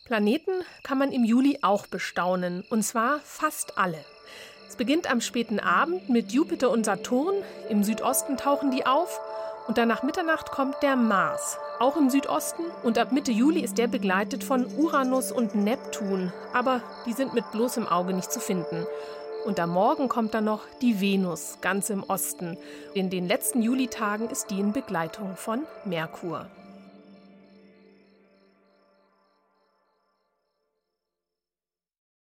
Planeten kann man im Juli auch bestaunen, und zwar fast alle. Es beginnt am späten Abend mit Jupiter und Saturn, im Südosten tauchen die auf und dann nach Mitternacht kommt der Mars, auch im Südosten, und ab Mitte Juli ist der begleitet von Uranus und Neptun, aber die sind mit bloßem Auge nicht zu finden. Und am Morgen kommt dann noch die Venus, ganz im Osten. In den letzten Julitagen ist die in Begleitung von Merkur.